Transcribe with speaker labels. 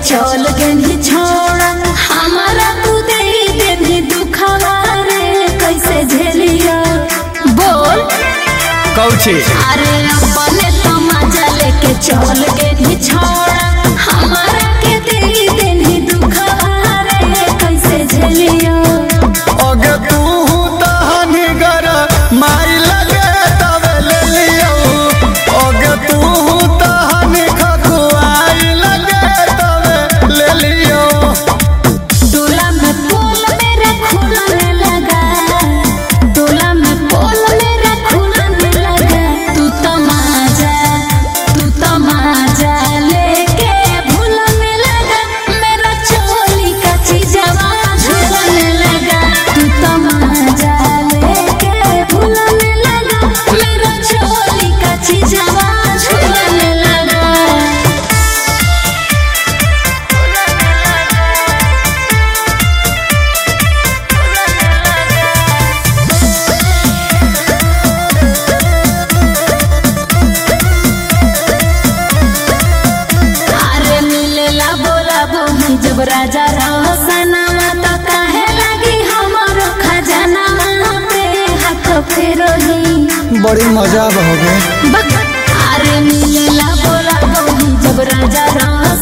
Speaker 1: चल गई छोड़ा हमारा तू दे भी दुखवा रे कैसे झेलिया बोल
Speaker 2: कौची
Speaker 1: अरे अपने तो मजा लेके चल गई छोड़ा हमारा के दे भी दुखवा रे कैसे झेलिया
Speaker 2: अगे तू तहनी गर माई लगे तब ले लियो अगे तू तहनी खकुआई लगे तब ले लियो
Speaker 1: टोला में पोल मेरे खुलने लगा टोला में पोल मेरे खुलने लगा तू तमाजा लेके भूलने लगा मेरा चोली का चीजवा झूलने लगा तू तमाजा लेके भूलने लगा मेरा चोली का चीजवा झूलने लगा अरे मिलेला बोला बोही जब राजा रोशनवा तो काहे लगी हमारो खजाना पे हाथ फेरोही
Speaker 2: बड़ी मजा होगे
Speaker 1: अरे मिलेला बोला बोही जब राजा